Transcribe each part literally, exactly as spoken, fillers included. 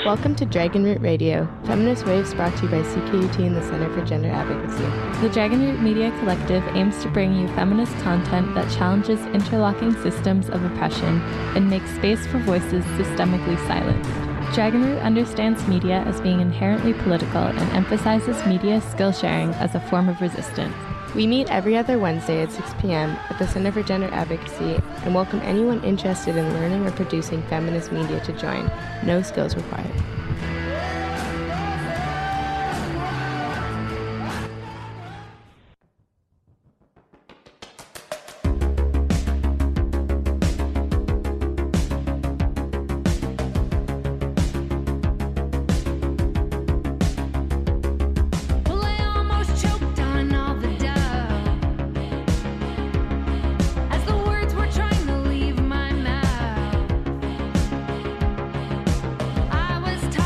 Welcome to Dragon Root Radio, Feminist Waves brought to you by C K U T and the Center for Gender Advocacy. The Dragon Root Media Collective aims to bring you feminist content that challenges interlocking systems of oppression and makes space for voices systemically silenced. Dragon Root understands media as being inherently political and emphasizes media skill sharing as a form of resistance. We meet every other Wednesday at six p.m. at the Center for Gender Advocacy and welcome anyone interested in learning or producing feminist media to join. No skills required. I was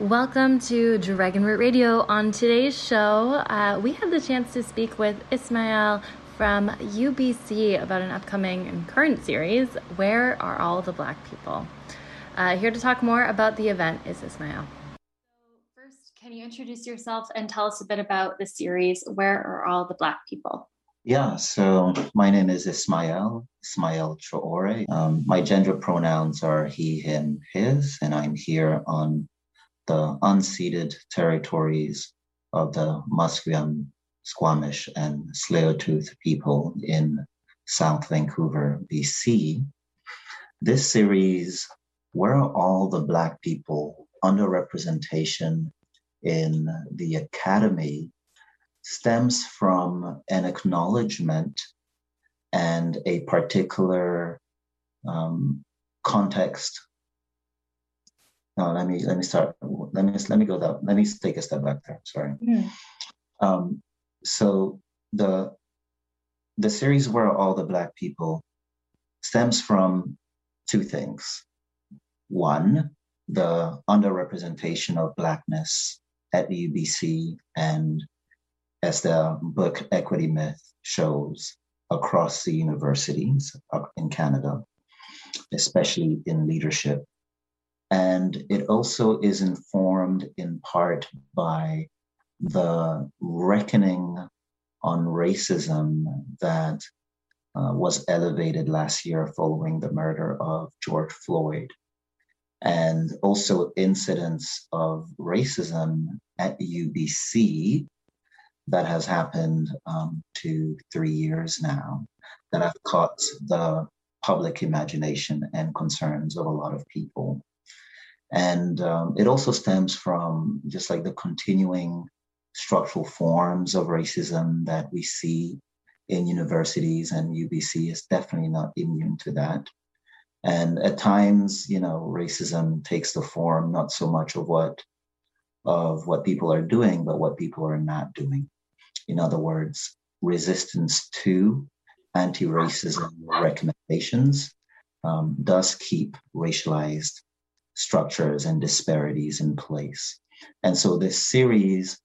Welcome to Dragon Root Radio. On today's show, uh, we had the chance to speak with Ismail from U B C about an upcoming and current series, Where Are All the Black People? Uh, here to talk more about the event is Ismail. So first, can you introduce yourself and tell us a bit about the series, Where Are All the Black People? Yeah, so my name is Ismail, Ismail Traore. Um, my gender pronouns are he, him, his, and I'm here on the unceded territories of the Musqueam, Squamish, and Tsleil-Waututh people in South Vancouver, B C. This series, Where Are All the Black People? Underrepresentation in the Academy, stems from an acknowledgement and a particular um, context. No, let me let me start. Let me let me go down. Let me take a step back there. Sorry. Mm. Um, so the the series Where Are All the Black People stems from two things. One, the underrepresentation of Blackness at the U B C, and as the book Equity Myth shows, across the universities in Canada, especially in leadership. And it also is informed in part by the reckoning on racism that uh, was elevated last year following the murder of George Floyd, and also incidents of racism at U B C that has happened um, two, three years now, that have caught the public imagination and concerns of a lot of people. And um, it also stems from just like the continuing structural forms of racism that we see in universities, and U B C is definitely not immune to that. And at times, you know, racism takes the form not so much of what of what people are doing, but what people are not doing. In other words, resistance to anti-racism recommendations um, does keep racialized structures and disparities in place. And so this series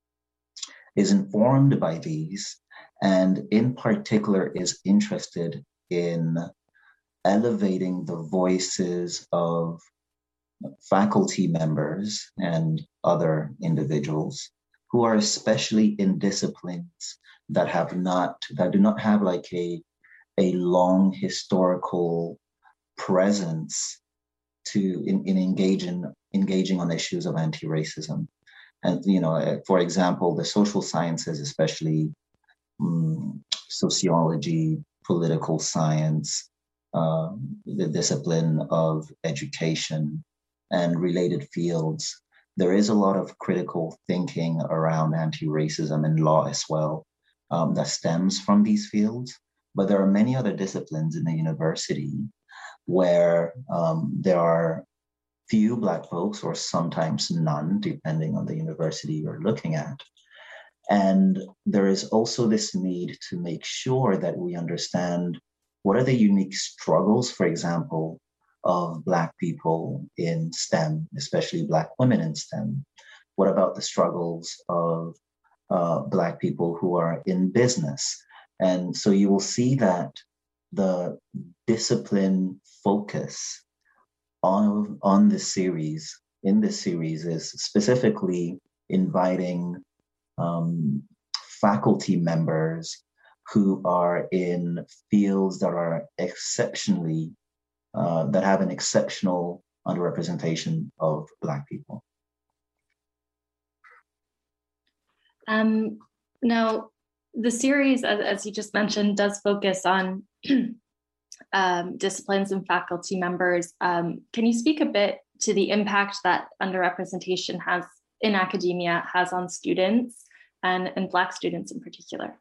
is informed by these, and in particular is interested in elevating the voices of faculty members and other individuals who are especially in disciplines that have not, that do not have like a, a long historical presence to in, in engaging engaging on issues of anti-racism. And, you know, for example, the social sciences, especially um, sociology, political science, uh, the discipline of education and related fields, there is a lot of critical thinking around anti-racism and law as well um, that stems from these fields. But there are many other disciplines in the university where um, there are few Black folks, or sometimes none, depending on the university you're looking at. And there is also this need to make sure that we understand what are the unique struggles, for example, of Black people in STEM, especially Black women in STEM. What about the struggles of uh, Black people who are in business? And so you will see that the discipline focus on, on this series, in this series, is specifically inviting um, faculty members who are in fields that are exceptionally, uh, that have an exceptional underrepresentation of Black people. Um, now, the series, as, as you just mentioned, does focus on um, disciplines and faculty members. Um, can you speak a bit to the impact that underrepresentation has in academia has on students and, and Black students in particular?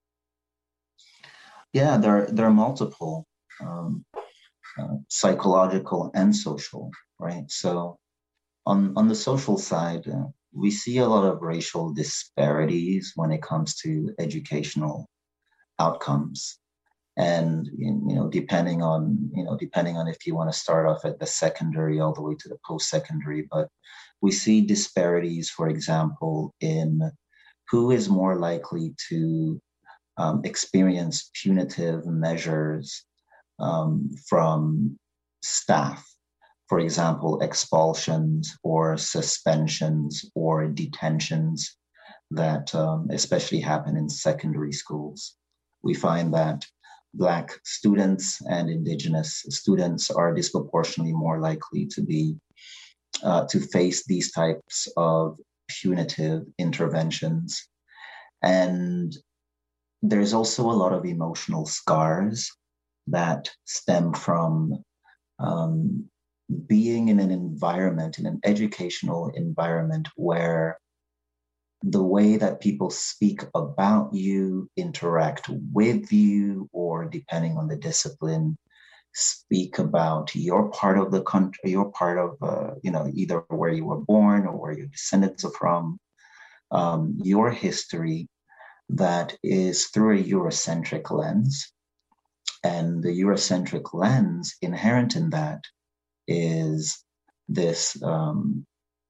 Yeah, there, there are multiple, um, uh, psychological and social, right? So on, on the social side, uh, we see a lot of racial disparities when it comes to educational outcomes. And, you know, depending on, you know, depending on if you want to start off at the secondary all the way to the post-secondary, but we see disparities, for example, in who is more likely to um, experience punitive measures um, from staff. For example, expulsions or suspensions or detentions that um, especially happen in secondary schools. We find that Black students and Indigenous students are disproportionately more likely to be uh, to face these types of punitive interventions. And there's also a lot of emotional scars that stem from um, being in an environment, in an educational environment where the way that people speak about you, interact with you, or depending on the discipline, speak about your part of the country, your part of, uh, you know, either where you were born or where your descendants are from, um, your history, that is through a Eurocentric lens. And the Eurocentric lens, inherent in that, is this um,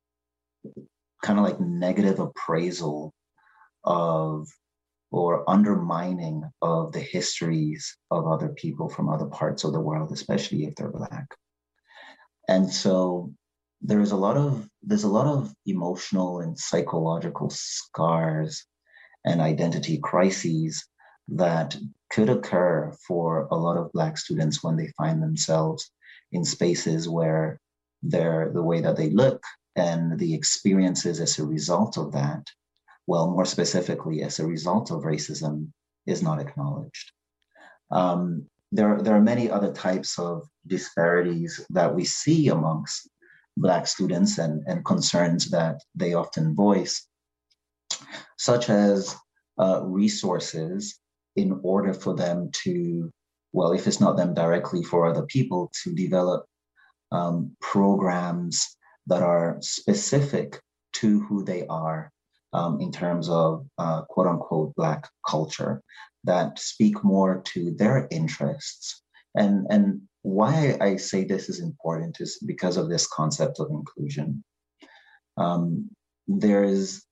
kind of like negative appraisal of or undermining of the histories of other people from other parts of the world, especially if they're Black. And so there's a lot of there's a lot of emotional and psychological scars and identity crises that could occur for a lot of Black students when they find themselves in spaces where they're the way that they look and the experiences as a result of that, well, more specifically, as a result of racism, is not acknowledged. Um, there, there are many other types of disparities that we see amongst Black students and, and concerns that they often voice, such as uh, resources in order for them to, well, if it's not them directly, for other people to develop um, programs that are specific to who they are um, in terms of uh, quote unquote Black culture, that speak more to their interests. And, and why I say this is important is because of this concept of inclusion. Um, there's,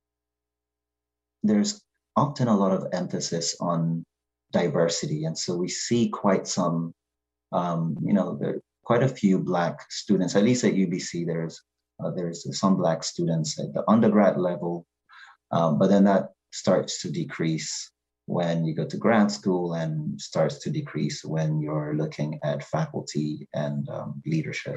there's often a lot of emphasis on diversity. And so we see quite some, um, you know, there are quite a few Black students, at least at U B C, there's, uh, there's some Black students at the undergrad level, um, but then that starts to decrease when you go to grad school and starts to decrease when you're looking at faculty and um, leadership.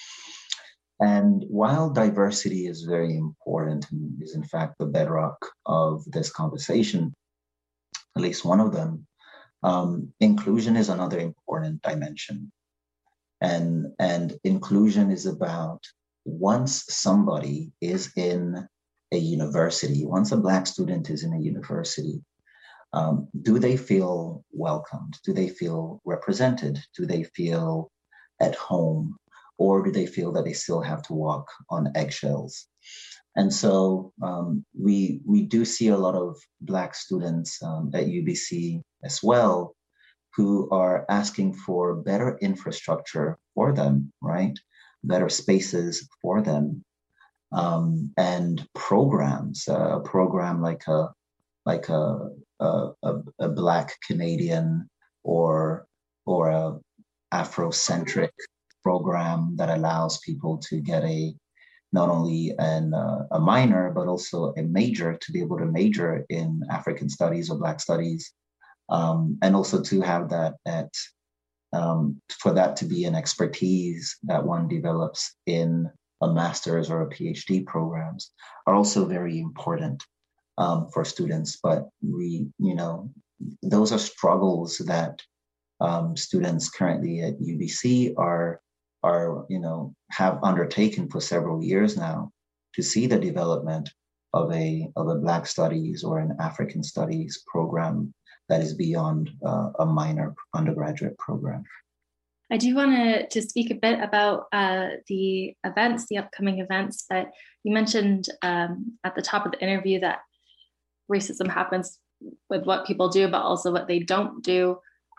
And while diversity is very important and is in fact the bedrock of this conversation, at least one of them, um, inclusion is another important dimension. And, and inclusion is about once somebody is in a university, once a Black student is in a university, um, do they feel welcomed? Do they feel represented? Do they feel at home? Or do they feel that they still have to walk on eggshells? And so um, we, we do see a lot of Black students um, at U B C as well who are asking for better infrastructure for them, right? Better spaces for them, um, and programs. Uh, a program like a like a a, a Black Canadian or or a Afrocentric program that allows people to get a not only an uh, a minor but also a major, to be able to major in African studies or Black studies. Um, and also to have that at um, for that to be an expertise that one develops in a master's or a PhD programs are also very important um, for students. But we, you know, those are struggles that um, students currently at U B C are are you know have undertaken for several years now to see the development of a of a Black studies or an African studies program that is beyond uh, a minor undergraduate program. I do want to, to speak a bit about uh, the events, the upcoming events, but you mentioned um, at the top of the interview that racism happens with what people do, but also what they don't do.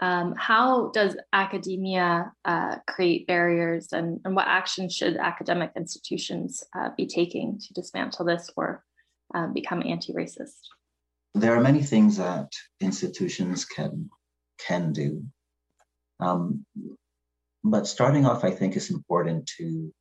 Um, how does academia uh, create barriers, and, and what actions should academic institutions uh, be taking to dismantle this or uh, become anti-racist? There are many things that institutions can, can do. Um, but starting off, I think it's important to,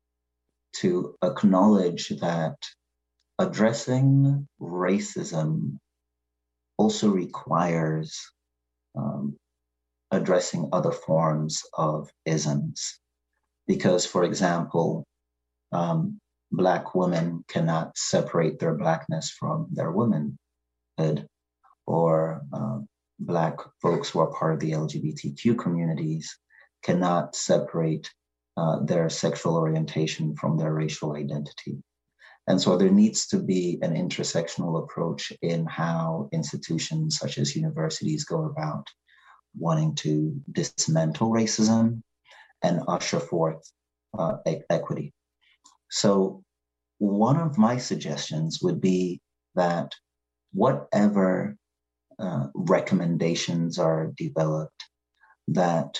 to acknowledge that addressing racism also requires um, addressing other forms of isms. Because, for example, um, Black women cannot separate their Blackness from their womanhood, or uh, Black folks who are part of the L G B T Q communities cannot separate uh, their sexual orientation from their racial identity. And so there needs to be an intersectional approach in how institutions such as universities go about wanting to dismantle racism and usher forth uh, e- equity. So one of my suggestions would be that whatever uh, recommendations are developed, that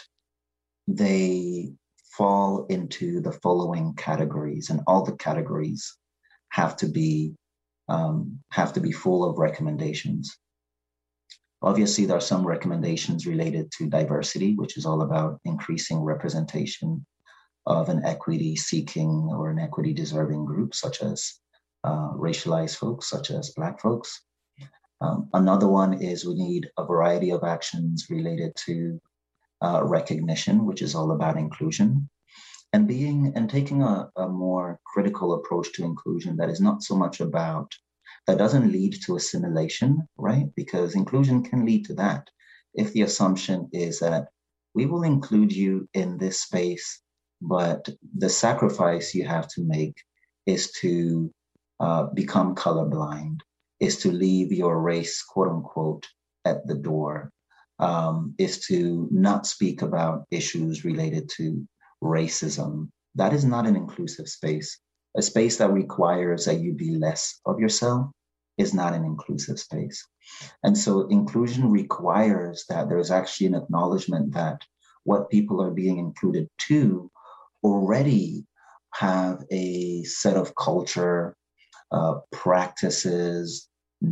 they fall into the following categories, and all the categories have to be um, have to be full of recommendations. Obviously, there are some recommendations related to diversity, which is all about increasing representation of an equity-seeking or an equity-deserving group, such as uh, racialized folks, such as Black folks. Um, another one is we need a variety of actions related to uh, recognition, which is all about inclusion, and being and taking a, a more critical approach to inclusion that is not so much about, that doesn't lead to assimilation, right? Because inclusion can lead to that. If the assumption is that we will include you in this space, but the sacrifice you have to make is to uh, become colorblind, is to leave your race, quote unquote, at the door, um, is to not speak about issues related to racism. That is not an inclusive space. A space that requires that you be less of yourself is not an inclusive space. And so inclusion requires that there's actually an acknowledgement that what people are being included to already have a set of culture, uh, practices,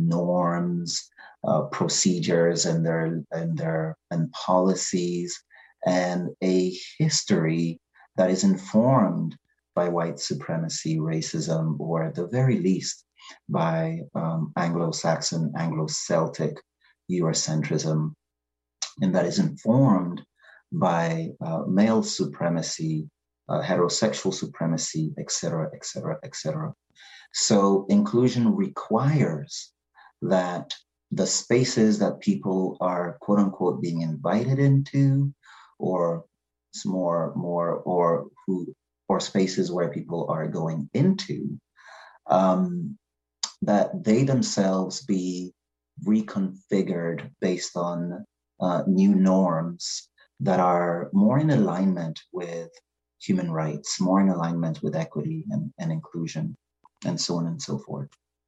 norms, uh, procedures, and their and their and policies, and a history that is informed by white supremacy, racism, or at the very least by um, Anglo-Saxon, Anglo-Celtic Eurocentrism, and that is informed by uh, male supremacy, uh, heterosexual supremacy, et cetera, et cetera, et cetera. So inclusion requires that the spaces that people are, quote unquote, being invited into, or more, more, or who, or spaces where people are going into, um, that they themselves be reconfigured based on uh, new norms that are more in alignment with human rights, more in alignment with equity and, and inclusion, and so on and so forth.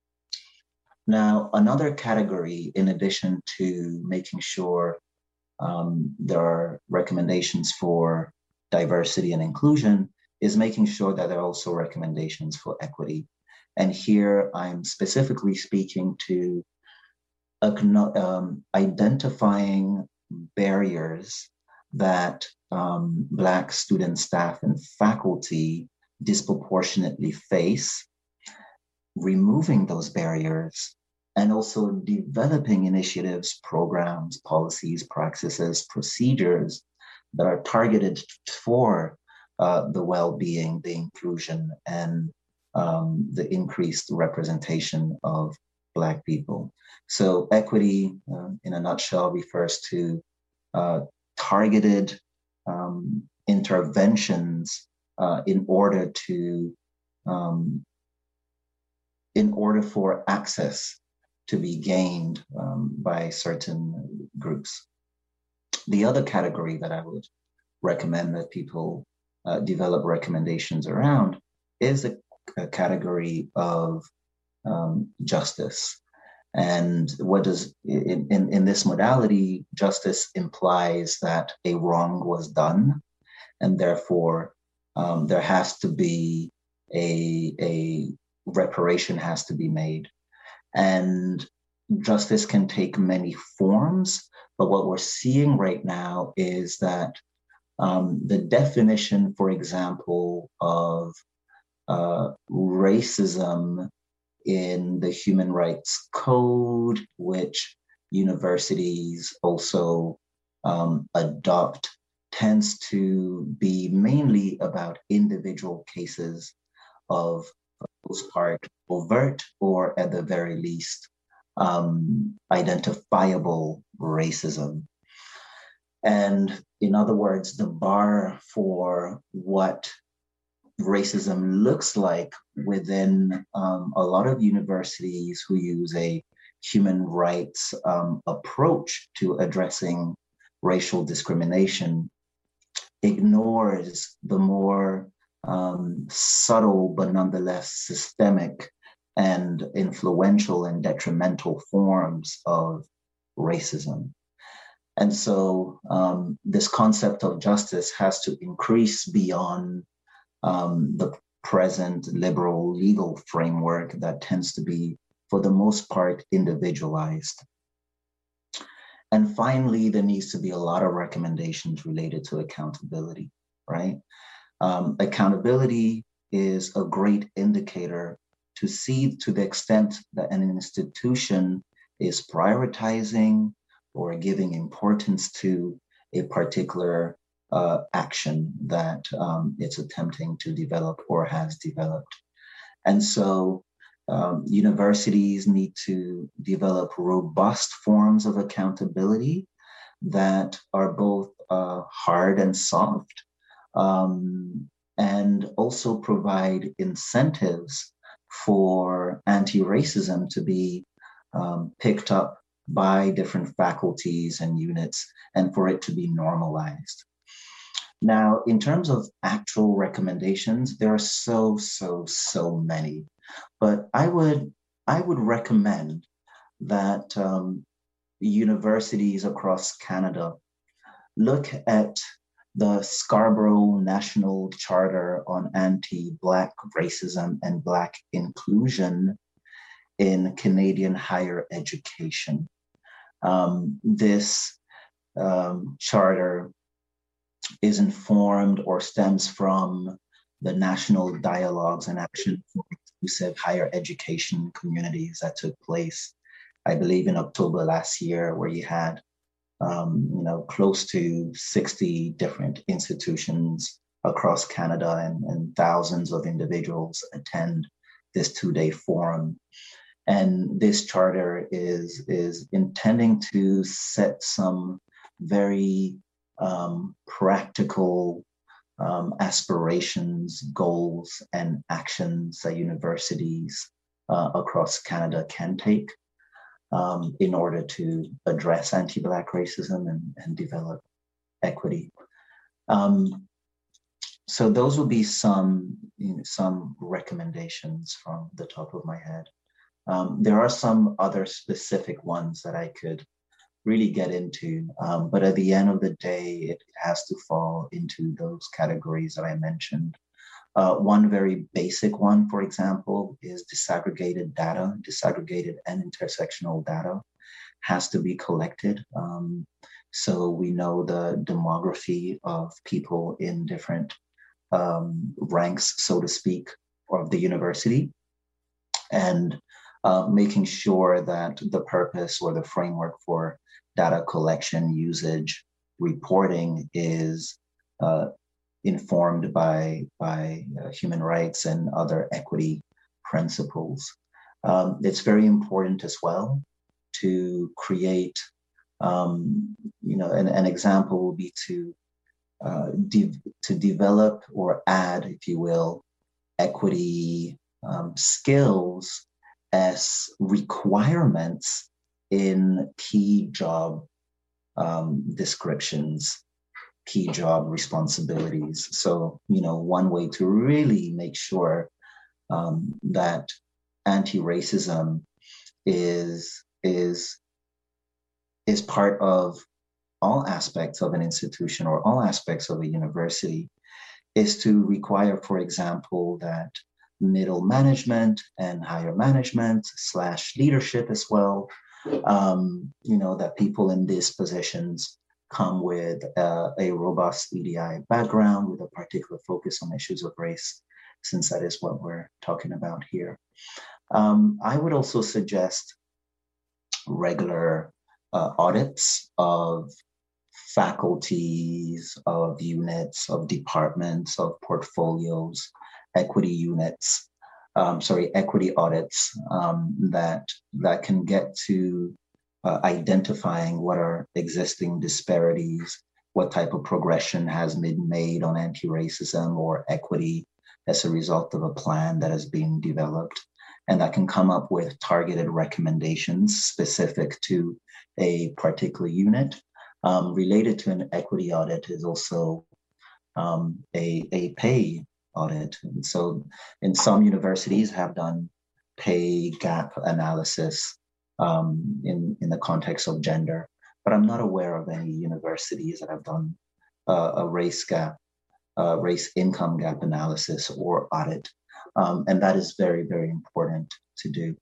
Now, another category, in addition to making sure um, there are recommendations for diversity and inclusion, is making sure that there are also recommendations for equity. And here I'm specifically speaking to um, identifying barriers that um, Black student, staff, and faculty disproportionately face, removing those barriers, and also developing initiatives, programs, policies, practices, procedures that are targeted for uh, the well-being, the inclusion, and um, the increased representation of Black people. So equity, uh, in a nutshell, refers to uh, targeted um, interventions uh, in order to, um, in order for access to be gained um, by certain groups. The other category that I would recommend that people uh, develop recommendations around is a, a category of um, justice. And what does, in, in, in this modality, justice implies that a wrong was done, and therefore um, there has to be a, a reparation has to be made. And justice can take many forms, but what we're seeing right now is that um, the definition, for example, of uh, racism in the Human Rights Code, which universities also um, adopt, tends to be mainly about individual cases of, for the most part, overt or at the very least um, identifiable racism. And in other words, the bar for what racism looks like within um, a lot of universities who use a human rights um, approach to addressing racial discrimination ignores the more um, subtle but nonetheless systemic and influential and detrimental forms of racism. And so um, this concept of justice has to increase beyond um, the present liberal legal framework that tends to be, for the most part, individualized. And finally, there needs to be a lot of recommendations related to accountability, right? Um, accountability is a great indicator to see to the extent that an institution is prioritizing or giving importance to a particular uh, action that um, it's attempting to develop or has developed. And so um, universities need to develop robust forms of accountability that are both uh, hard and soft, um, and also provide incentives for anti-racism to be um, picked up by different faculties and units and for it to be normalized. Now, in terms of actual recommendations, there are so, so, so many, but I would, I would recommend that um, universities across Canada look at the Scarborough National Charter on Anti-Black Racism and Black Inclusion in Canadian higher education. Um, this um, charter is informed or stems from the national dialogues and action for inclusive higher education communities that took place, I believe, in October last year, where you had um, you know, close to sixty different institutions across Canada and, and thousands of individuals attend this two-day forum. And this charter is, is intending to set some very um, practical um, aspirations, goals, and actions that universities uh, across Canada can take um, in order to address anti-Black racism and, and develop equity. Um, so those will be some, you know, some recommendations from the top of my head. Um, there are some other specific ones that I could really get into, um, but at the end of the day, it has to fall into those categories that I mentioned. Uh, one very basic one, for example, is disaggregated data. Disaggregated and intersectional data has to be collected. Um, so we know the demography of people in different um, ranks, so to speak, of the university. And Uh, making sure that the purpose or the framework for data collection, usage, reporting is uh, informed by, by uh, human rights and other equity principles. Um, it's very important as well to create, um, you know, an, an example will be to, uh, de- to develop or add, if you will, equity um, skills as requirements in key job um, descriptions, key job responsibilities. So, you know, one way to really make sure um, that anti-racism is is, is part of all aspects of an institution or all aspects of a university, is to require, for example, that middle management and higher management slash leadership as well, um, you know, that people in these positions come with uh, a robust E D I background with a particular focus on issues of race, since that is what we're talking about here. Um, I would also suggest regular uh, audits of faculties, of units, of departments, of portfolios, equity units, um, sorry, equity audits um, that, that can get to uh, identifying what are existing disparities, what type of progression has been made on anti-racism or equity as a result of a plan that has been developed, and that can come up with targeted recommendations specific to a particular unit. Um, related to an equity audit is also um, a, a pay audit. And so in some universities have done pay gap analysis um, in, in the context of gender, but I'm not aware of any universities that have done uh, a race gap, uh, race income gap analysis or audit. Um, and that is very, very important to do.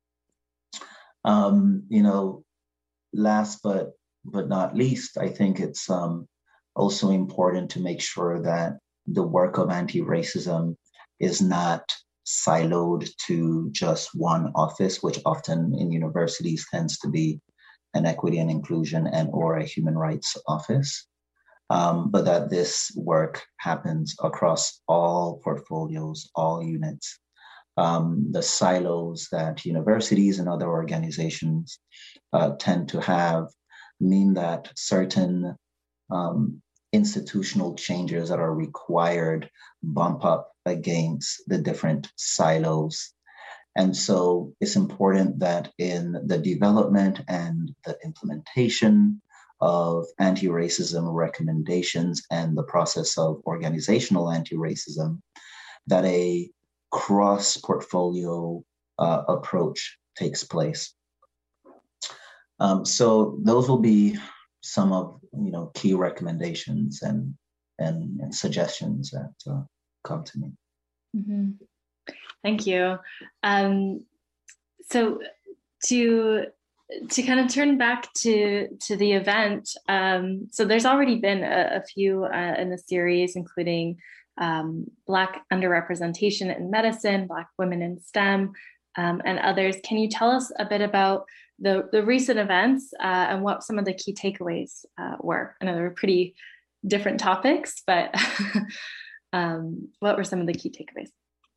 Um, you know, last but but not least, I think it's um, also important to make sure that the work of anti-racism is not siloed to just one office, which often in universities tends to be an equity and inclusion and or a human rights office, um, but that this work happens across all portfolios, all units. Um, the silos that universities and other organizations uh, tend to have mean that certain um, institutional changes that are required bump up against the different silos. And so it's important that in the development and the implementation of anti-racism recommendations and the process of organizational anti-racism, that a cross-portfolio uh, approach takes place. Um, so those will be some of you know key recommendations and and, and suggestions that uh, come to me. Mm-hmm. Thank you. Um, so to to kind of turn back to to the event, um, so there's already been a, a few uh, in the series, including um, Black underrepresentation in medicine, Black women in STEM, um, and others. Can you tell us a bit about the, the recent events uh, and what some of the key takeaways uh, were? I know they were pretty different topics, but um, what were some of the key takeaways?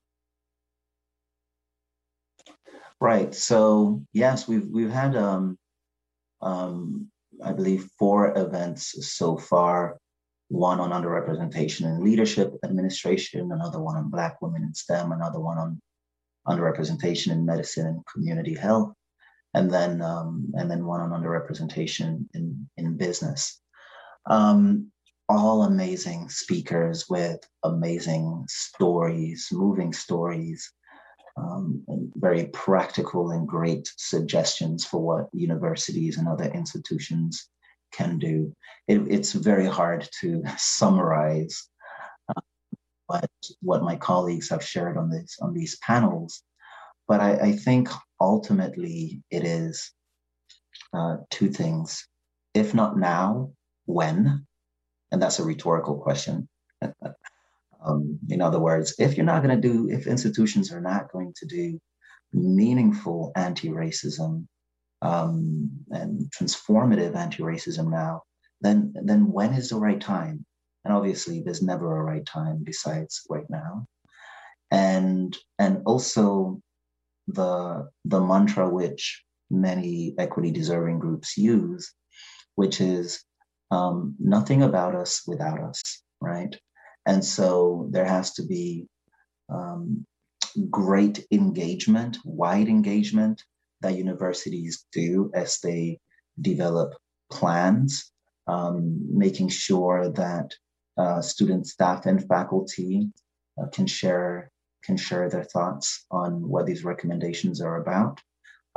Right. So yes, we've we've had um, um, I believe four events so far. One on underrepresentation in leadership, administration, another one on Black women in STEM, another one on underrepresentation in medicine and community health, and then um, and then one on underrepresentation in in business. Um, all amazing speakers with amazing stories, moving stories. Um, and very practical and great suggestions for what universities and other institutions can do. It, it's very hard to summarize uh, what, what my colleagues have shared on this on these panels, but I, I think ultimately it is uh, two things. If not now, when? And that's a rhetorical question. Um, in other words, if you're not going to do, if institutions are not going to do meaningful anti-racism um, and transformative anti-racism now, then, then when is the right time? And obviously there's never a right time besides right now. And, and also the, the mantra which many equity deserving groups use, which is um, nothing about us without us, right? And so there has to be um, great engagement, wide engagement that universities do as they develop plans, um, making sure that uh, students, staff, and faculty uh, can share can share their thoughts on what these recommendations are about.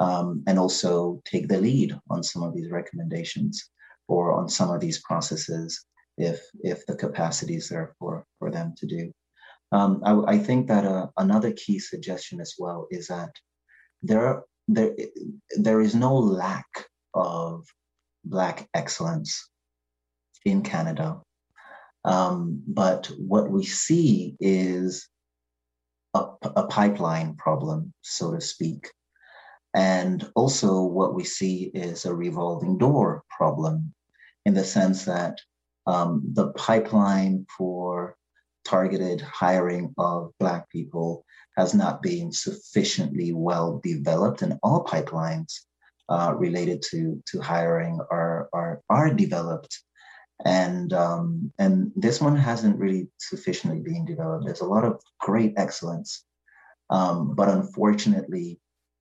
um, and also take the lead on some of these recommendations or on some of these processes if if the capacity is there for, for them to do. Um, I, I think that uh, another key suggestion as well is that there, there, there is no lack of Black excellence in Canada. Um, but what we see is a, a pipeline problem, so to speak. And also what we see is a revolving door problem in the sense that um, the pipeline for targeted hiring of Black people has not been sufficiently well developed, and all pipelines uh, related to, to hiring are, are, are developed. And, um, and this one hasn't really sufficiently been developed. There's a lot of great excellence, um, but unfortunately,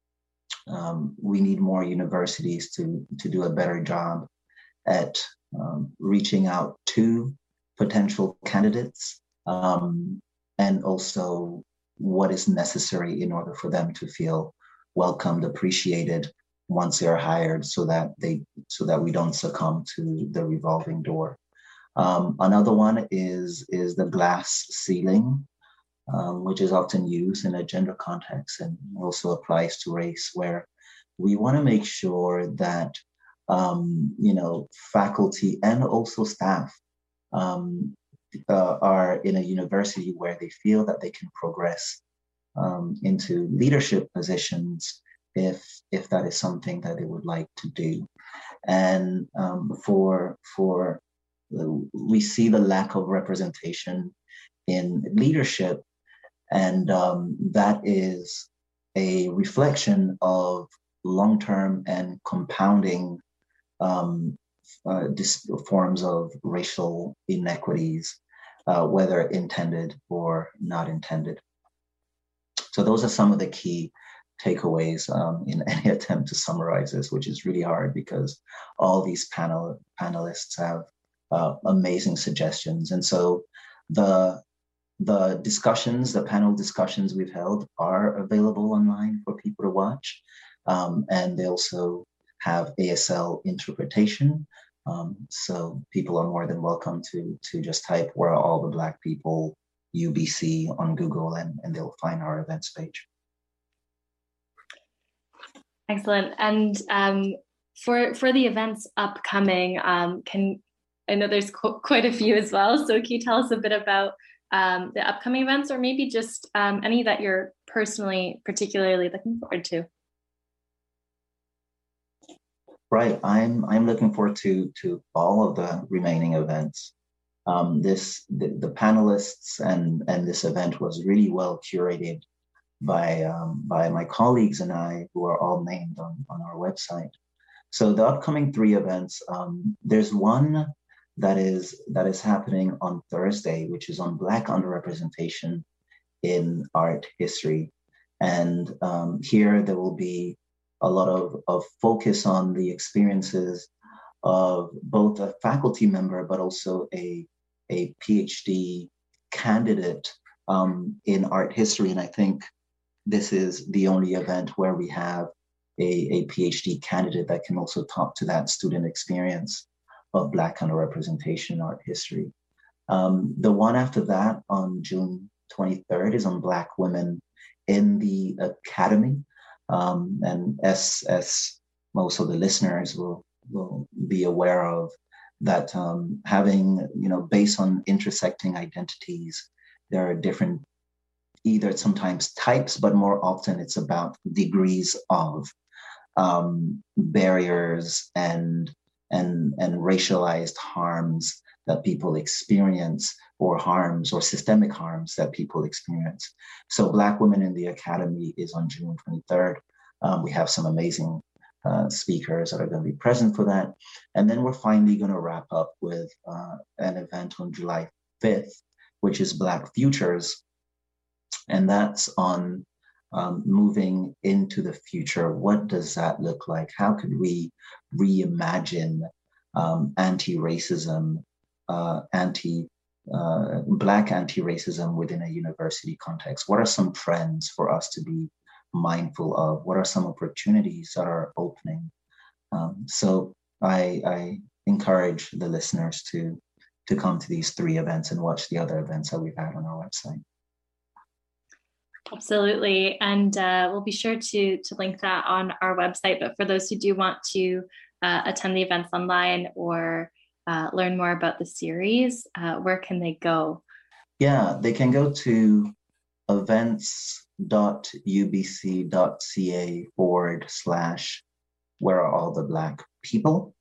um, we need more universities to, to do a better job at um, reaching out to potential candidates, um, and also what is necessary in order for them to feel welcomed, appreciated once they're hired, so that they so that we don't succumb to the revolving door. Um, another one is is the glass ceiling, um, which is often used in a gender context and also applies to race, where we want to make sure that um, you know faculty and also staff um, uh, are in a university where they feel that they can progress um, into leadership positions if if that is something that they would like to do. And um, for for we see the lack of representation in leadership, and um, that is a reflection of long-term and compounding um, uh, dis- forms of racial inequities, uh, whether intended or not intended. So those are some of the key takeaways um, in any attempt to summarize this, which is really hard because all these panel panelists have uh, amazing suggestions. And so the the discussions, the panel discussions we've held are available online for people to watch. Um, and they also have A S L interpretation. Um, so people are more than welcome to, to just type "Where are all the Black people U B C" on Google, and, and they'll find our events page. Excellent. And um, for for the events upcoming, um, can I know there's qu- quite a few as well. So can you tell us a bit about um, the upcoming events, or maybe just um, any that you're personally particularly looking forward to? Right, I'm I'm looking forward to to all of the remaining events. Um, this the, the panelists and and this event was really well curated by um, by my colleagues and I, who are all named on, on our website. So the upcoming three events, um, there's one that is that is happening on Thursday, which is on Black underrepresentation in art history. And um, here there will be a lot of, of focus on the experiences of both a faculty member, but also a, a PhD candidate um, in art history. And I think this is the only event where we have a, a PhD candidate that can also talk to that student experience of Black underrepresentation in art history. Um, the one after that on June twenty-third is on Black women in the academy. Um, and as, as most of the listeners will, will be aware of, that um, having, you know, based on intersecting identities, there are different, either sometimes types, but more often it's about degrees of um, barriers and, and, and racialized harms that people experience, or harms or systemic harms that people experience. So Black Women in the Academy is on June twenty-third. Um, we have some amazing uh, speakers that are going to be present for that. And then we're finally going to wrap up with uh, an event on July fifth, which is Black Futures. And that's on um, moving into the future. What does that look like? How could we reimagine um, anti-racism, uh, anti uh, Black anti-racism within a university context? What are some trends for us to be mindful of? What are some opportunities that are opening? Um, so I, I encourage the listeners to, to come to these three events and watch the other events that we've had on our website. Absolutely. And uh, we'll be sure to, to link that on our website. But for those who do want to uh, attend the events online or uh, learn more about the series, uh, where can they go? Yeah, they can go to events.ubc.ca forward slash where are all the Black people,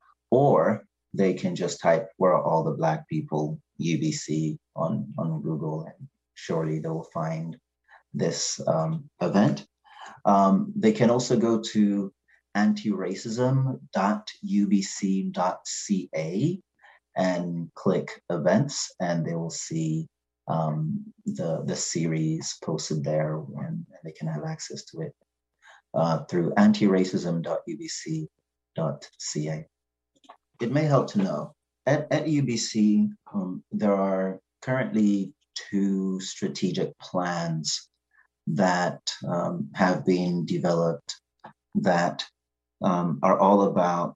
or they can just type where are all the Black people U B C on, on Google, and surely they'll find this um, event. Um, they can also go to anti racism dot u b c dot c a and click events, and they will see um, the, the series posted there, and, and they can have access to it uh, through anti racism dot u b c dot c a. It may help to know, at, at U B C, um, there are currently two strategic plans that um, have been developed that um, are all about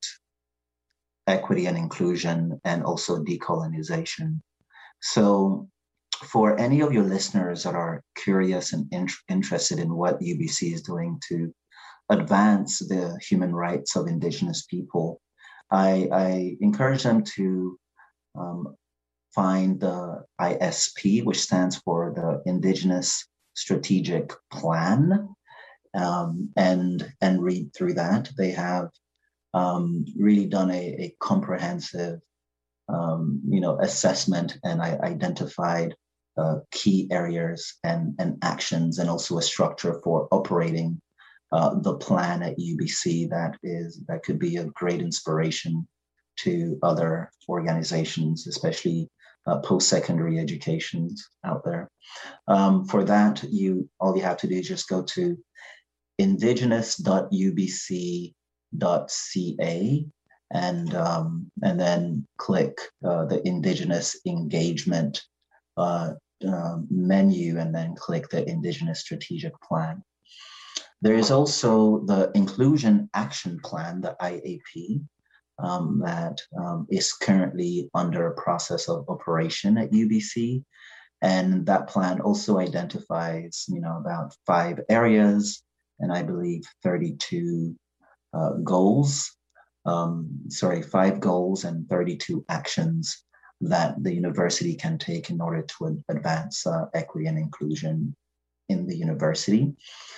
equity and inclusion and also decolonization. So for any of your listeners that are curious and in- interested in what U B C is doing to advance the human rights of Indigenous people, I, I encourage them to um, find the I S P, which stands for the Indigenous Strategic Plan, um, and and read through that. They have um, really done a, a comprehensive, um, you know, assessment, and I identified uh, key areas and and actions, and also a structure for operating uh, the plan at U B C that is that could be a great inspiration to other organizations, especially uh, post-secondary educations out there. Um, for that, you all you have to do is just go to indigenous dot u b c dot c a and um, and then click uh, the Indigenous Engagement uh, uh, menu, and then click the Indigenous Strategic Plan. There is also the Inclusion Action Plan, the I A P, um, that um, is currently under a process of operation at U B C. And that plan also identifies, you know, about five areas, and I believe thirty-two uh, goals, um, sorry, five goals and thirty-two actions that the university can take in order to advance uh, equity and inclusion in the university.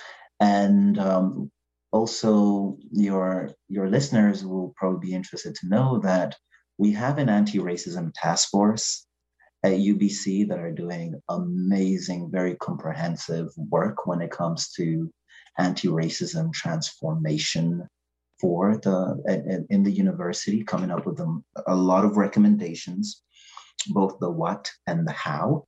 And um, also your, your listeners will probably be interested to know that we have an anti-racism task force at U B C that are doing amazing, very comprehensive work when it comes to anti-racism transformation for the in the university, coming up with them, a lot of recommendations, both the what and the how.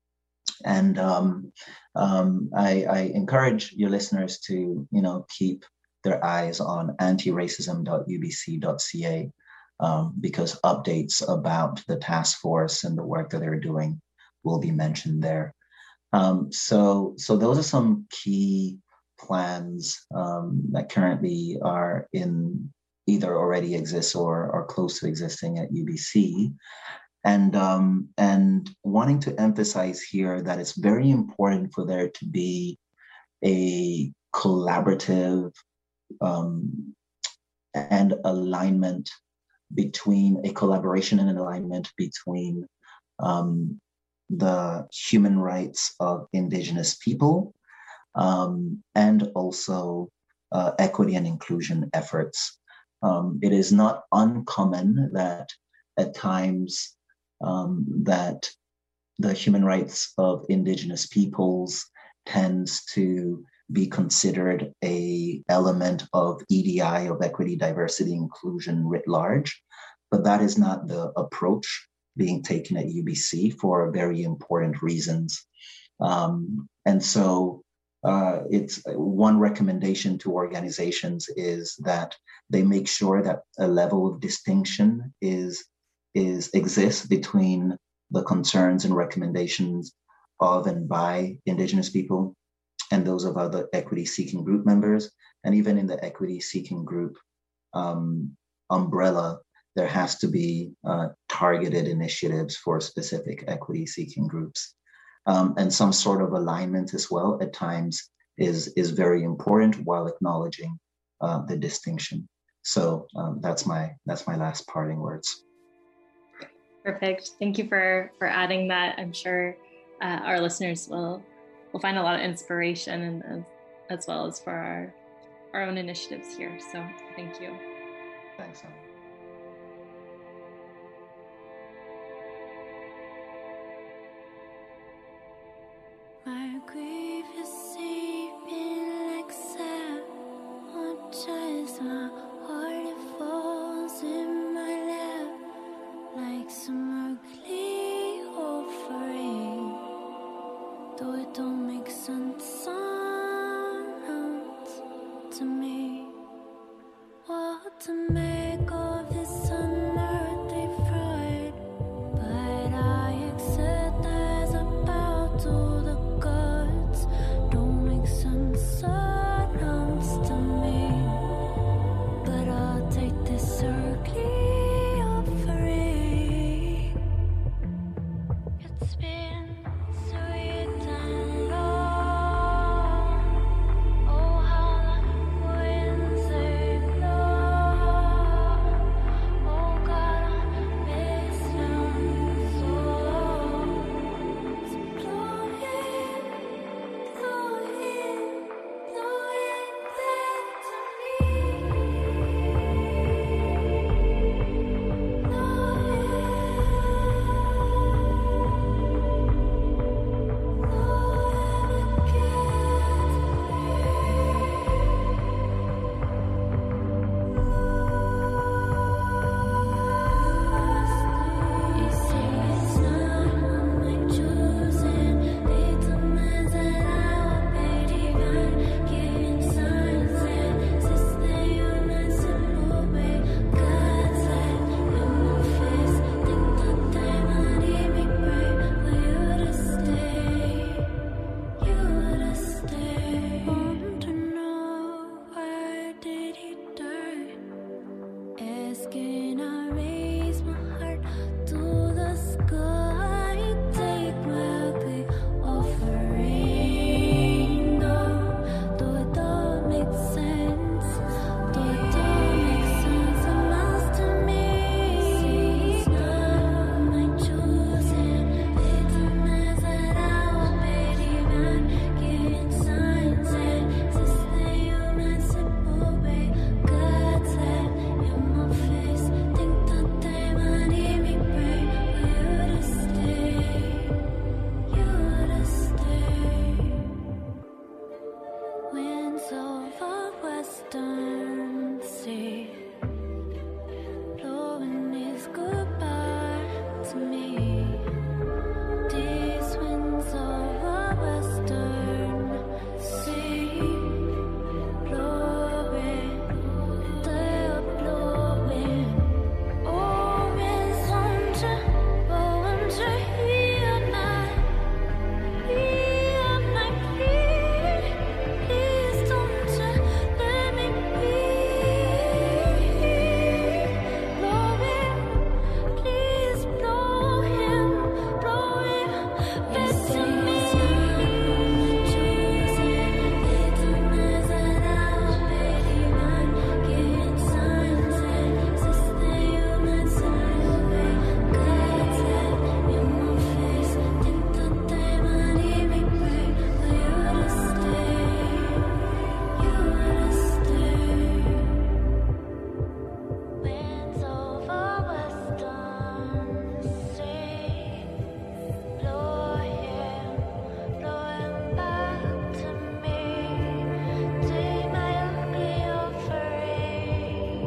And um, um, I, I encourage your listeners to, you know, keep their eyes on anti racism dot u b c dot c a. Um, because updates about the task force and the work that they're doing will be mentioned there. Um, so, so those are some key plans um, that currently are in either already exist or are close to existing at U B C. And, um, and wanting to emphasize here that it's very important for there to be a collaborative um, and alignment between a collaboration and an alignment between um, the human rights of Indigenous people um, and also uh, equity and inclusion efforts. Um, it is not uncommon that at times um, that the human rights of Indigenous peoples tends to be considered a element of E D I, of equity, diversity, inclusion writ large, but that is not the approach being taken at U B C for very important reasons. Um, and so uh, it's one recommendation to organizations is that they make sure that a level of distinction is, is exists between the concerns and recommendations of and by Indigenous people and those of other equity-seeking group members. And even in the equity-seeking group um, umbrella, there has to be uh, targeted initiatives for specific equity-seeking groups. Um, and some sort of alignment as well at times is, is very important while acknowledging uh, the distinction. So um, that's my that's my last parting words. Perfect. Thank you for for adding that. I'm sure uh, our listeners will will find a lot of inspiration, and, and as well as for our our own initiatives here. So thank you. Thanks, Anna. My grief is seeping like sap, watches my heart, it falls in my lap like some ugly offering. Though it don't make sense, sounds to me. What to make of this unearthly pride? But I accept as about to the gods. Don't make sense, sounds to me. But I'll take this ugly offering. It's been sweet and long. Oh, how the winds they blow. Oh, God, I miss him so. So blow him, blow him, blow him back to me. Blow Asking, I raise my heart to the sky. Take my ugly offering. Though, though it don't make sense, though it don't make sense, it must to me. It's not my choosing. It's a mess that I will believe. Giving signs and system human simple way. God said in my face, think that they might hear me pray for you to stay, you to stay. Winds of a western sea, blowing is goodbye to me. These winds of a western sea, blowing, they're blowing. Oh, winds under, oh, under here night, here night, please, please don't you let me be. Blow him, please blow him, blow him back to me. It's a mess that I'll believe. Giving signs and system human simple way. God said in my face, think that they might hear me pray for you to stay, you to stay. Winds over western sea, blow him, blow him back to me. Take my ugly offering.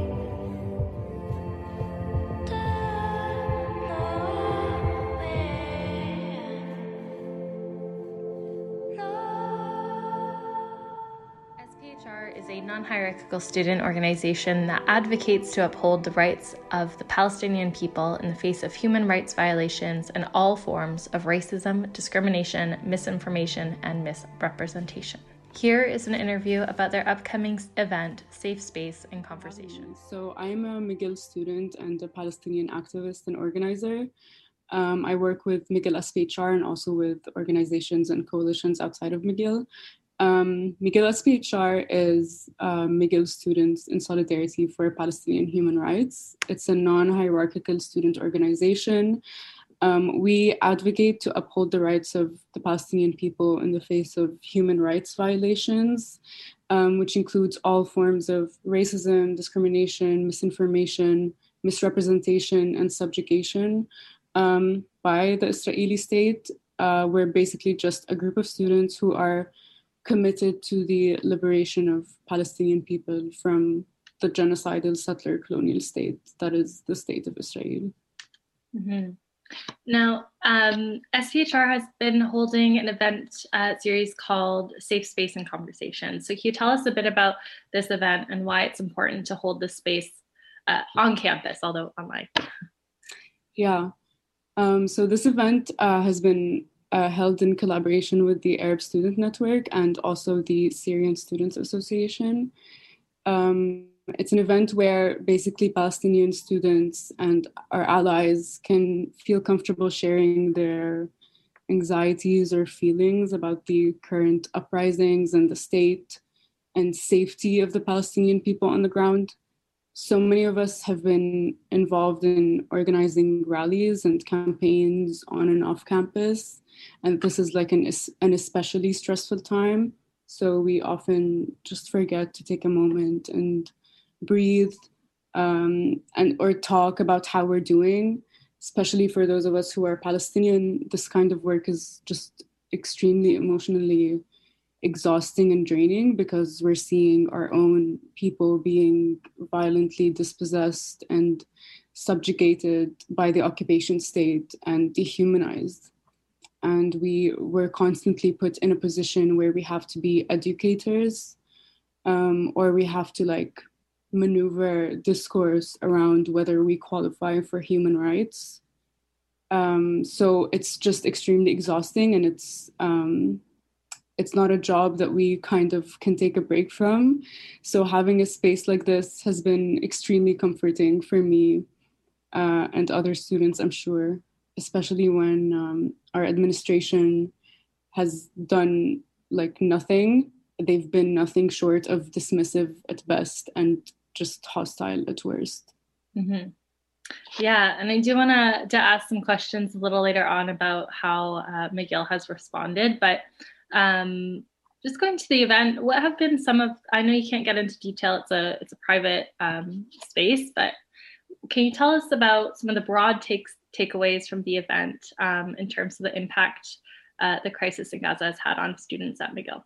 S P H R is a non-hierarchical student organization that advocates to uphold the rights of the Palestinian people in the face of human rights violations and all forms of racism, discrimination, misinformation, and misrepresentation. Here is an interview about their upcoming event, Safe Space and Conversation. So I'm a McGill student and a Palestinian activist and organizer. Um, I work with McGill S P H R and also with organizations and coalitions outside of McGill. Um, McGill S P H R is uh, McGill Students in Solidarity for Palestinian Human Rights. It's a non-hierarchical student organization. Um, we advocate to uphold the rights of the Palestinian people in the face of human rights violations, um, which includes all forms of racism, discrimination, misinformation, misrepresentation, and subjugation um, by the Israeli state. Uh, we're basically just a group of students who are committed to the liberation of Palestinian people from the genocidal settler colonial state that is the state of Israel. Mm-hmm. Now, um, S P H R has been holding an event uh, series called Safe Space and Conversation. So can you tell us a bit about this event and why it's important to hold this space uh, on campus, although online? Yeah, um, so this event uh, has been uh, held in collaboration with the Arab Student Network and also the Syrian Students Association. Um, It's an event where basically Palestinian students and our allies can feel comfortable sharing their anxieties or feelings about the current uprisings and the state and safety of the Palestinian people on the ground. So many of us have been involved in organizing rallies and campaigns on and off campus, and this is like an, an especially stressful time. So we often just forget to take a moment and breathe um, and or talk about how we're doing, especially for those of us who are Palestinian. This kind of work is just extremely emotionally exhausting and draining because we're seeing our own people being violently dispossessed and subjugated by the occupation state and dehumanized. And we were constantly put in a position where we have to be educators um, or we have to like maneuver discourse around whether we qualify for human rights. Um, so it's just extremely exhausting, and it's um, it's not a job that we kind of can take a break from. So having a space like this has been extremely comforting for me uh, and other students, I'm sure, especially when um, our administration has done like nothing. They've been nothing short of dismissive at best and just hostile at worst. Mm-hmm. Yeah, and I do want to to ask some questions a little later on about how uh, McGill has responded, but um, just going to the event, what have been some of, I know you can't get into detail, it's a it's a private um, space, but can you tell us about some of the broad takes takeaways from the event um, in terms of the impact uh, the crisis in Gaza has had on students at McGill?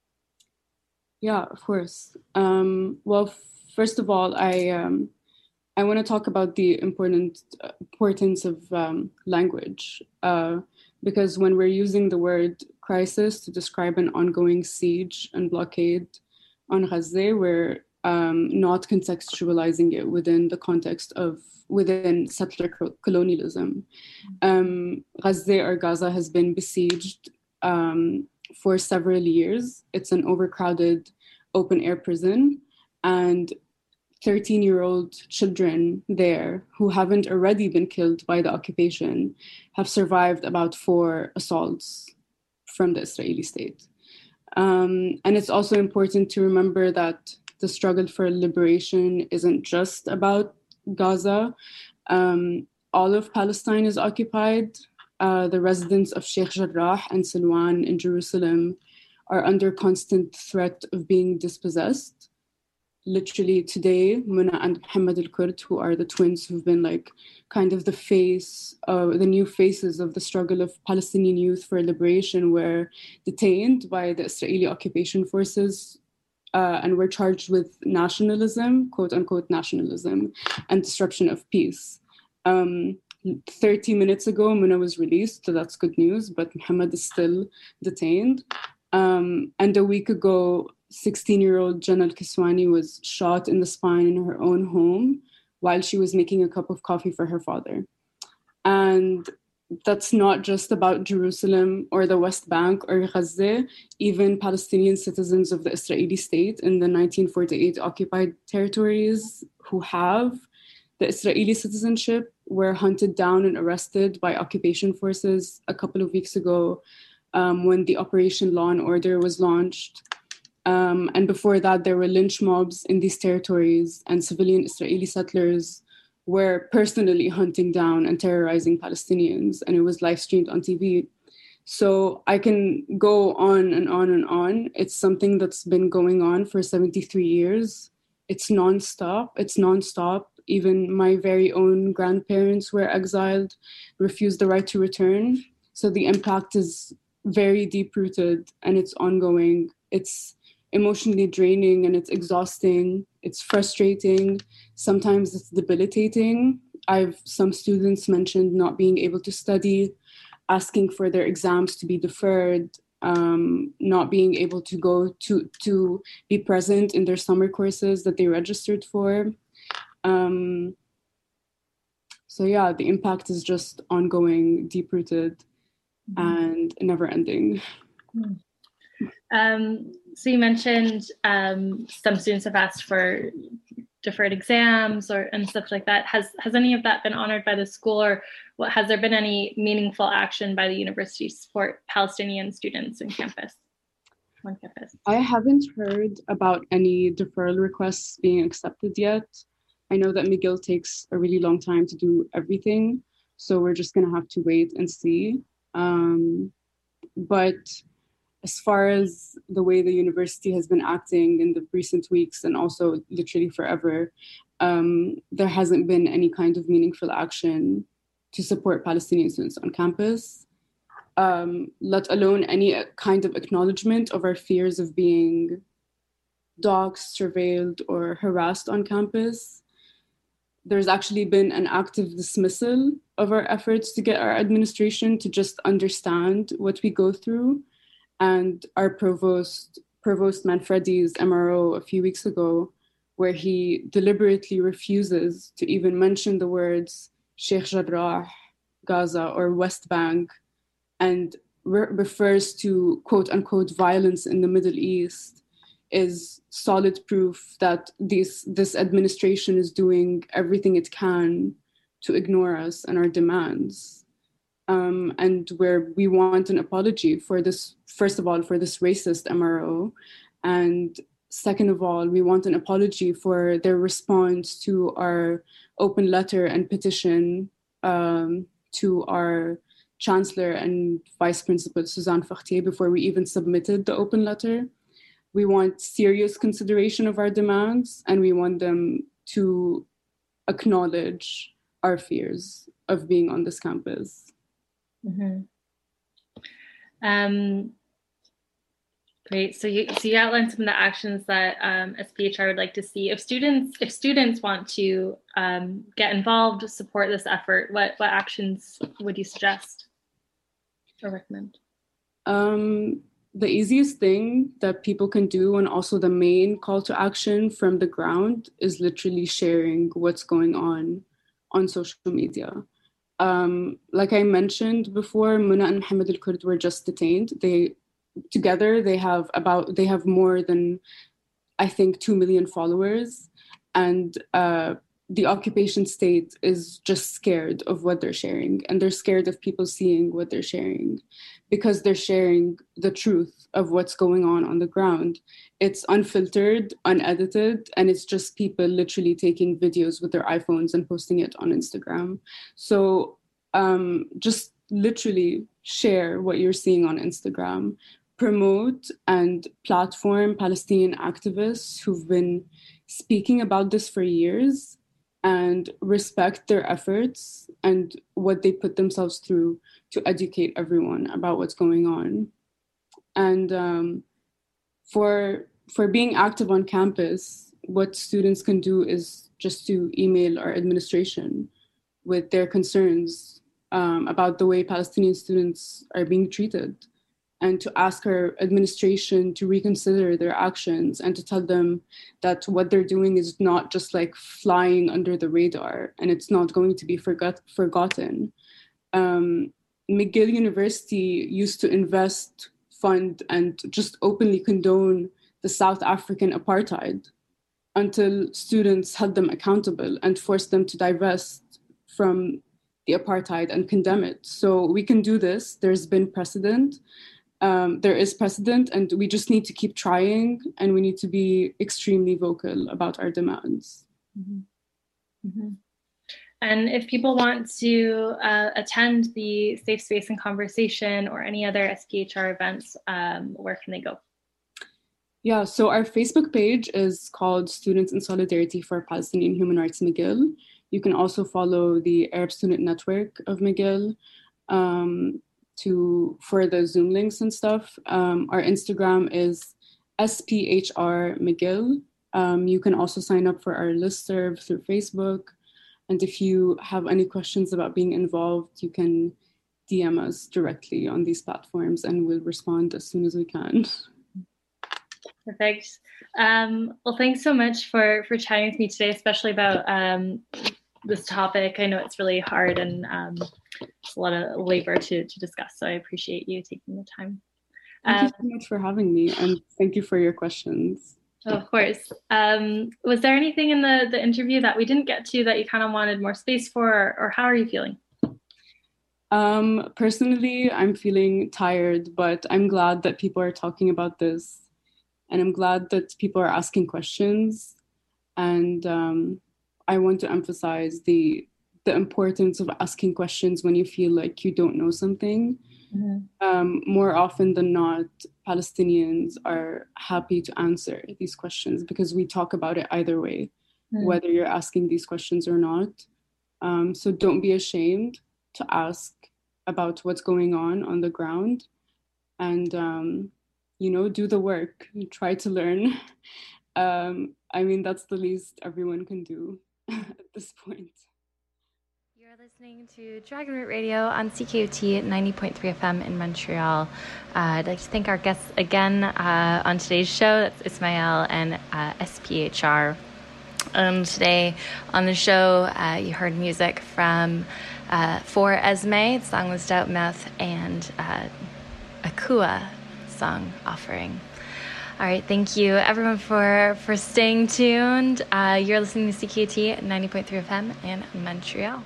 Yeah, of course. Um, well, first of all, I um, I want to talk about the important uh, importance of um, language, uh, because when we're using the word crisis to describe an ongoing siege and blockade on Gaza, we're um, not contextualizing it within the context of within settler colonialism. Um, Gaza or Gaza has been besieged um, for several years. It's an overcrowded open-air prison, and thirteen-year-old children there who haven't already been killed by the occupation have survived about four assaults from the Israeli state. Um, and it's also important to remember that the struggle for liberation isn't just about Gaza. Um, all of Palestine is occupied. Uh, the residents of Sheikh Jarrah and Silwan in Jerusalem are under constant threat of being dispossessed. Literally today, Muna and Mohammed al-Kurd, who are the twins who've been like kind of the face, uh, the new faces of the struggle of Palestinian youth for liberation, were detained by the Israeli occupation forces uh, and were charged with nationalism, quote unquote nationalism, and disruption of peace. Um, thirty minutes ago, Muna was released, so that's good news, but Mohammed is still detained. Um, and a week ago, sixteen-year-old Jannah al-Kiswani was shot in the spine in her own home while she was making a cup of coffee for her father. And that's not just about Jerusalem or the West Bank or Gaza. Even Palestinian citizens of the Israeli state in the nineteen forty-eight occupied territories who have the Israeli citizenship were hunted down and arrested by occupation forces a couple of weeks ago um, when the Operation Law and Order was launched. Um, and before that, there were lynch mobs in these territories, and civilian Israeli settlers were personally hunting down and terrorizing Palestinians, and it was live streamed on T V. So I can go on and on and on. It's something that's been going on for seventy-three years. It's nonstop. It's nonstop. Even my very own grandparents were exiled, refused the right to return. So the impact is very deep-rooted and it's ongoing. It's emotionally draining and it's exhausting. It's frustrating. Sometimes it's debilitating. I've some students mentioned not being able to study, asking for their exams to be deferred, um, not being able to go to, to be present in their summer courses that they registered for. Um, so yeah, the impact is just ongoing, deep-rooted, and never-ending. Um, so you mentioned um, some students have asked for deferred exams or and stuff like that. Has has any of that been honored by the school, or what, has there been any meaningful action by the university to support Palestinian students in campus? On campus? I haven't heard about any deferral requests being accepted yet. I know that McGill takes a really long time to do everything, so we're just gonna have to wait and see. Um, but as far as the way the university has been acting in the recent weeks and also literally forever, um, there hasn't been any kind of meaningful action to support Palestinian students on campus, um, let alone any kind of acknowledgement of our fears of being doxxed, surveilled, or harassed on campus. There's actually been an active dismissal of our efforts to get our administration to just understand what we go through. And our provost, Provost Manfredi's M R O a few weeks ago, where he deliberately refuses to even mention the words Sheikh Jarrah, Gaza, or West Bank, and re- refers to quote unquote violence in the Middle East, is solid proof that this, this administration is doing everything it can to ignore us and our demands. Um, and where we want an apology for this, first of all, for this racist M R O. And second of all, we want an apology for their response to our open letter and petition um, to our Chancellor and Vice Principal, Suzanne Fartier, before we even submitted the open letter. We want serious consideration of our demands, and we want them to acknowledge our fears of being on this campus. Mm-hmm. Um, great. So you so you outlined some of the actions that um, S P H R would like to see. If students if students want to um, get involved, support this effort, what what actions would you suggest or recommend? Um, the easiest thing that people can do, and also the main call to action from the ground, is literally sharing what's going on on social media. Um, like I mentioned before, Muna and Mohammed al-Kurd were just detained. They together they have about they have more than, I think, two million followers, and uh, the occupation state is just scared of what they're sharing, and they're scared of people seeing what they're sharing, because they're sharing the truth of what's going on on the ground. It's unfiltered, unedited, and it's just people literally taking videos with their iPhones and posting it on Instagram. So um, just literally share what you're seeing on Instagram. Promote and platform Palestinian activists who've been speaking about this for years, and respect their efforts and what they put themselves through to educate everyone about what's going on. And um, for, for being active on campus, what students can do is just to email our administration with their concerns um, about the way Palestinian students are being treated, and to ask our administration to reconsider their actions and to tell them that what they're doing is not just like flying under the radar, and it's not going to be forgot- forgotten. Um, McGill University used to invest, fund, and just openly condone the South African apartheid until students held them accountable and forced them to divest from the apartheid and condemn it. So we can do this. There's been precedent. Um, there is precedent, and we just need to keep trying, and we need to be extremely vocal about our demands. Mm-hmm. Mm-hmm. And if people want to uh, attend the Safe Space and Conversation or any other S P H R events, um, where can they go? Yeah, so our Facebook page is called Students in Solidarity for Palestinian Human Rights McGill. You can also follow the Arab Student Network of McGill um, to for the Zoom links and stuff. Um, our Instagram is S P H R McGill. Um, you can also sign up for our listserv through Facebook. And if you have any questions about being involved, you can D M us directly on these platforms and we'll respond as soon as we can. Perfect. Um, well, thanks so much for, for chatting with me today, especially about um, this topic. I know it's really hard and um, it's a lot of labor to, to discuss, so I appreciate you taking the time. Thank um, you so much for having me, and thank you for your questions. Oh, of course. Um, was there anything in the, the interview that we didn't get to that you kind of wanted more space for, or, or how are you feeling? Um, personally, I'm feeling tired, but I'm glad that people are talking about this. And I'm glad that people are asking questions. And um, I want to emphasize the the importance of asking questions when you feel like you don't know something. Mm-hmm. Um, more often than not, Palestinians are happy to answer these questions because we talk about it either way, mm-hmm. whether you're asking these questions or not. Um, so don't be ashamed to ask about what's going on on the ground. And um, you know, do the work, try to learn. Um, I mean, that's the least everyone can do at this point. You're listening to Dragon Root Radio on C K U T ninety point three F M in Montreal. Uh, I'd like to thank our guests again uh, on today's show. That's Ismael and uh, S P H R. Um, today on the show, uh, you heard music from uh, For Esme, the song was Stout Mouth, and uh, Akua song Offering. All right, thank you everyone for for staying tuned. Uh, you're listening to C K U T ninety point three F M in Montreal.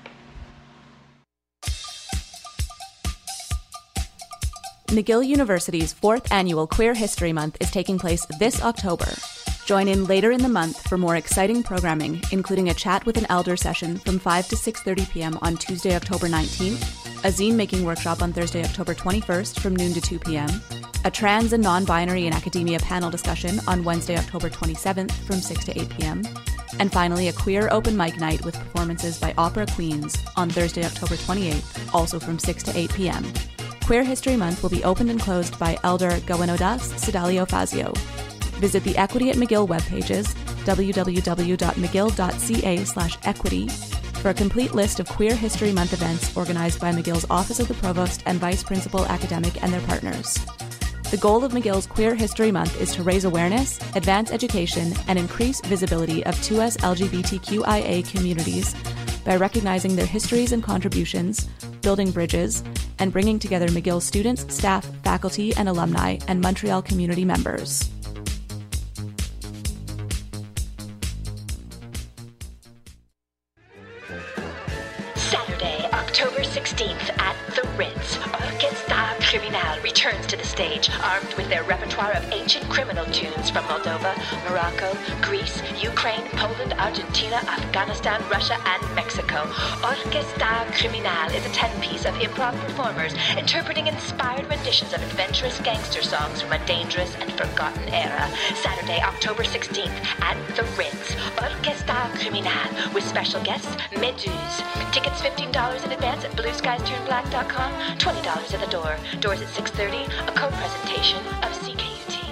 McGill University's fourth annual Queer History Month is taking place this October. Join in later in the month for more exciting programming, including a chat with an elder session from five to six thirty p.m. on Tuesday, October nineteenth, a zine making workshop on Thursday, October twenty-first from noon to two p.m., a trans and non-binary in academia panel discussion on Wednesday, October twenty-seventh from six to eight p.m., and finally a queer open mic night with performances by Opera Queens on Thursday, October twenty-eighth, also from six to eight p.m. Queer History Month will be opened and closed by Elder Gowenodas Sidalio Fazio. Visit the Equity at McGill webpages, w w w dot mcgill dot c a slash equity, for a complete list of Queer History Month events organized by McGill's Office of the Provost and Vice Principal Academic and their partners. The goal of McGill's Queer History Month is to raise awareness, advance education, and increase visibility of two S L G B T Q I A communities by recognizing their histories and contributions, building bridges, and bringing together McGill students, staff, faculty, and alumni, and Montreal community members. Saturday, October sixteenth at the Ritz, Orchestra Criminal returns to the stage, armed with their repertoire of ancient criminal tunes from Moldova, Morocco, Greece, Ukraine, Poland, Argentina, Afghanistan, Russia, and Mexico. Orchestra Criminal is a ten-piece of improv performers interpreting inspired renditions of adventurous gangster songs from a dangerous and forgotten era. Saturday, October sixteenth at the Ritz, Orchestra Criminal, with special guests, Meduse. Tickets fifteen dollars in advance at blue skies turn black dot com, twenty dollars at the door. Doors at six thirty, a co-presentation of C K U T.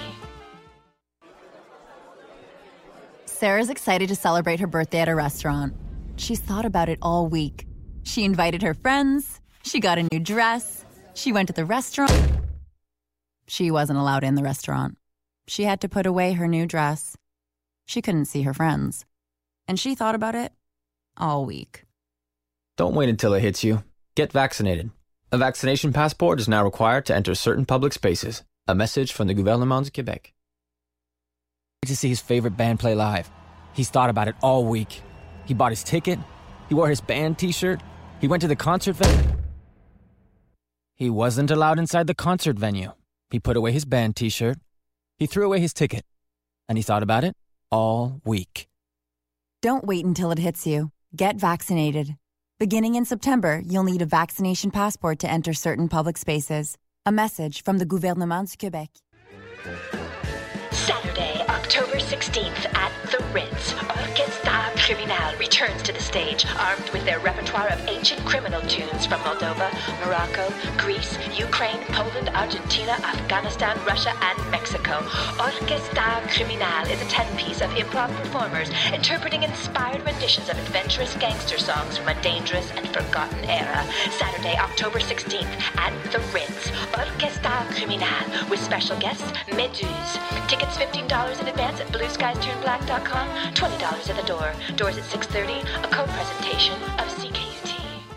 Sarah's excited to celebrate her birthday at a restaurant. She's thought about it all week. She invited her friends. She got a new dress. She went to the restaurant. She wasn't allowed in the restaurant. She had to put away her new dress. She couldn't see her friends. And she thought about it all week. Don't wait until it hits you. Get vaccinated. A vaccination passport is now required to enter certain public spaces. A message from the Gouvernement du Québec. To see his favorite band play live. He's thought about it all week. He bought his ticket. He wore his band t-shirt. He went to the concert venue. He wasn't allowed inside the concert venue. He put away his band t-shirt. He threw away his ticket. And he thought about it all week. Don't wait until it hits you. Get vaccinated. Beginning in September, you'll need a vaccination passport to enter certain public spaces. A message from the Gouvernement du Québec. Saturday, October sixteenth at the Ritz, Orchestra Criminal returns to the stage, armed with their repertoire of ancient criminal tunes from Moldova, Morocco, Greece, Ukraine, Poland, Argentina, Afghanistan, Russia, and Mexico. Orchestra Criminal is a ten-piece of improv performers interpreting inspired renditions of adventurous gangster songs from a dangerous and forgotten era. Saturday, October sixteenth at the Ritz, Orchestra Criminal, with special guests, Meduse. Tickets fifteen dollars in advance at blue skies turn black dot com, twenty dollars at the door. Doors at six thirty, a co-presentation of C K U T.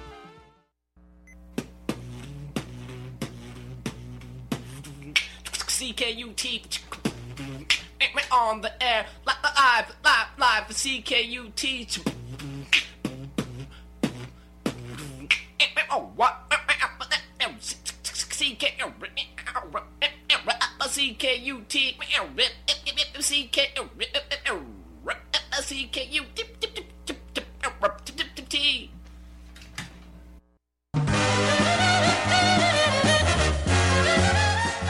C K U T on the air, live, live, live for C K U T. Oh, what? C K U T. C K U T, C K U T,